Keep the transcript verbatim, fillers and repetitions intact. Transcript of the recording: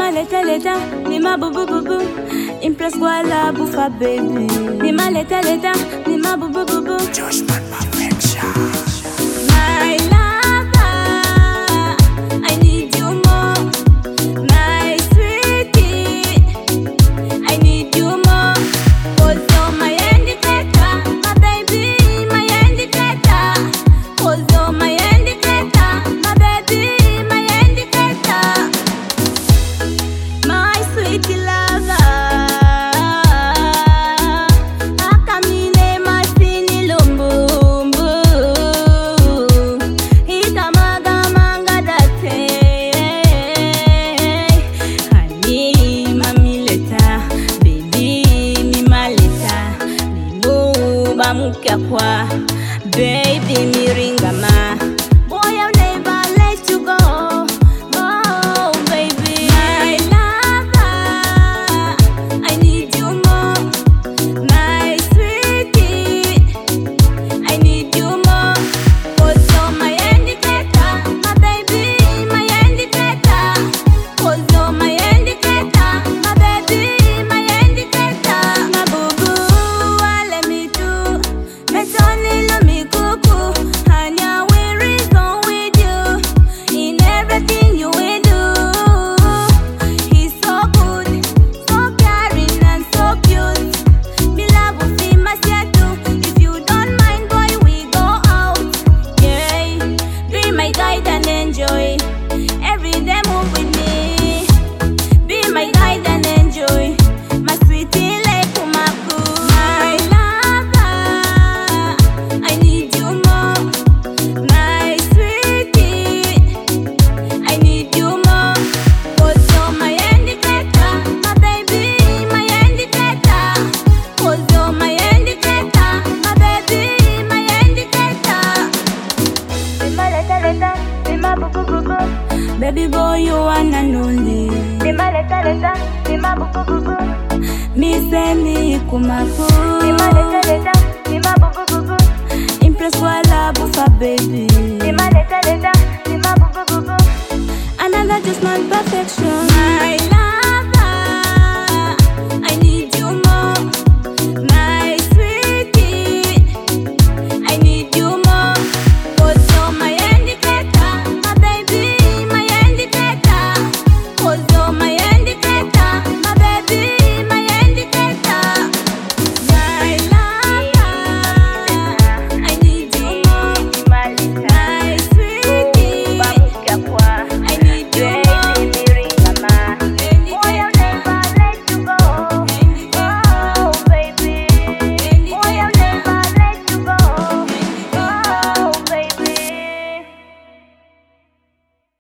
ma leta leta, ni ma bu bu bu bu. Impress kwa la bufa baby. Ni ma leta leta, ni ma bu bu bu bu. Judgment perfection. My lover, I need you more. My sweetie, I need you more. Cause you're my indicator, my baby, my indicator. Cause you're my indicator, my baby, my indicator. My sweetie lover, akamine masini lumbumbu, itamaga manga date. Honey, mami leta, baby, mima leta, limu bamuka kwa, baby miringama. Boy, I'll never let you go. Oh, baby, my lover, I need you more. My sweetie, I need you more. Cause you're my indicator, my baby, my indicator. Cause you're my indicator, my baby, my indicator. My boo boo, let me do. Me Tony, lo me cuckoo. Hanya, we reason with you in everything you will do. He's so good, so caring and so cute. Me love will be my too. If you don't mind, boy, we go out. Yeah, be my guide and enjoy. Every day move with me. Be my guide and enjoy. My sweetie like Kumaku. My lover, I need you more. My sweetie, I need you more. Cause you're my indicator, my baby, my indicator. Cause you're my indicator, my baby, my indicator. Be my leta leta, be my boo boo boo boo. Baby boy, you one and only. Be my leta leta, be my boo boo boo boo. Me say me Kumaku. Be my leta leta, be my boo boo boo boo. Impress kwa la bufa baby. Be my leta leta, be my boo boo boo boo. Another just not perfection. My